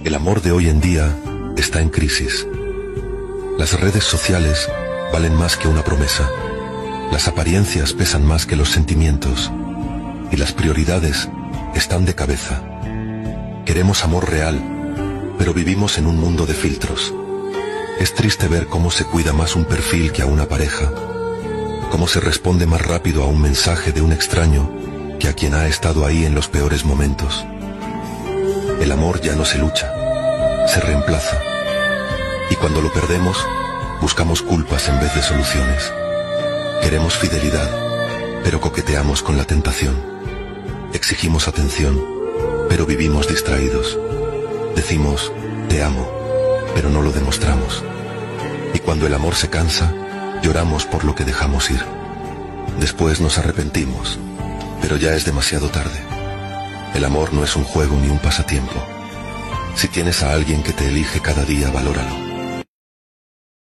El amor de hoy en día está en crisis. Las redes sociales valen más que una promesa. Las apariencias pesan más que los sentimientos. Y las prioridades están de cabeza. Queremos amor real, pero vivimos en un mundo de filtros. Es triste ver cómo se cuida más un perfil que a una pareja. Cómo se responde más rápido a un mensaje de un extraño que a quien ha estado ahí en los peores momentos. El amor ya no se lucha, se reemplaza. Y cuando lo perdemos, buscamos culpas en vez de soluciones. Queremos fidelidad, pero coqueteamos con la tentación. Exigimos atención, pero vivimos distraídos. Decimos, te amo, pero no lo demostramos. Y cuando el amor se cansa, lloramos por lo que dejamos ir. Después nos arrepentimos, pero ya es demasiado tarde. El amor no es un juego ni un pasatiempo. Si tienes a alguien que te elige cada día, valóralo.